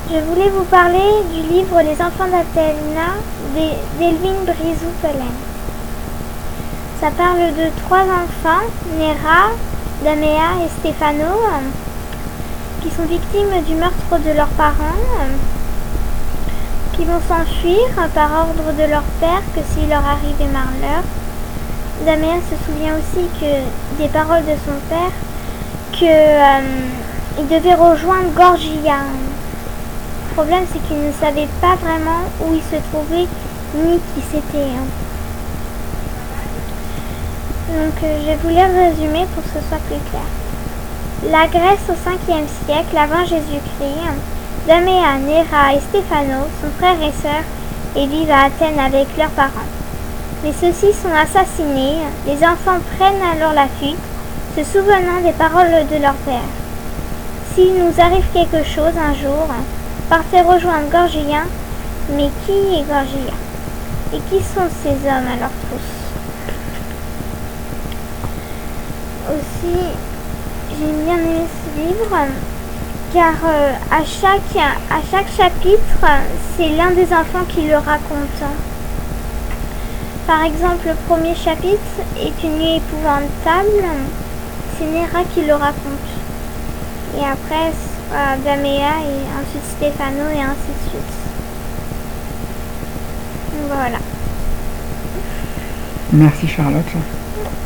Je voulais vous parler du livre Les enfants d'Athéna d'Elvin Brizou-Pelen. Ça parle de 3 enfants, Néra, Daméa et Stéphano, qui sont victimes du meurtre de leurs parents, qui vont s'enfuir par ordre de leur père que s'il leur arrivait malheur. Daméa se souvient aussi des paroles de son père qu'il devait rejoindre Gorgia. Le problème, c'est qu'il ne savait pas vraiment où il se trouvait ni qui c'était. Donc je vais vous lire le résumé pour que ce soit plus clair. La Grèce au 5e siècle avant Jésus-Christ, Daméa, Néra et Stéphano sont frères et sœurs et vivent à Athènes avec leurs parents. Mais ceux-ci sont assassinés, les enfants prennent alors la fuite, se souvenant des paroles de leur père. S'il nous arrive quelque chose un jour, partez rejoindre Gorgia. Mais qui est Gorgia? Et qui sont ces hommes alors tous? Aussi, j'ai bien aimé ce livre car à chaque chapitre, c'est l'un des enfants qui le raconte. Par exemple, le premier chapitre est une nuit épouvantable, c'est Néra qui le raconte. Et après, Daméa et ensuite Stéphano et ainsi de suite. Voilà. Merci Charlotte.